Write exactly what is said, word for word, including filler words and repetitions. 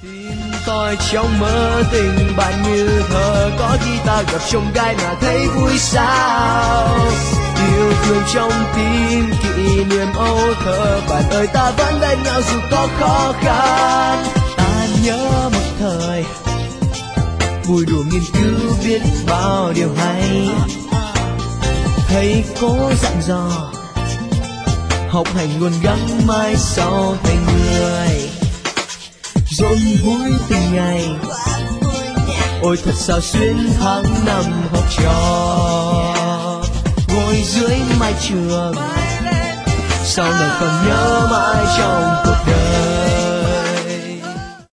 Tim tôi trong mơ tình bạn như thơ, có khi ta gặp trong gai mà thấy vui sao. Yêu thương trong tim kỷ niệm âu thơ, bạn ơi ta vẫn bên nhau dù có khó khăn. Ta nhớ một thời vui đùa nghiên cứu biết bao điều hay, thầy cố dặn dò học hành luôn gắng mãi sau thành người. Rộn vui từng ngày, ôi thật sao xuyên tháng năm học trò. Ngồi dưới mái trường, sao nào còn nhớ mãi trong cuộc đời.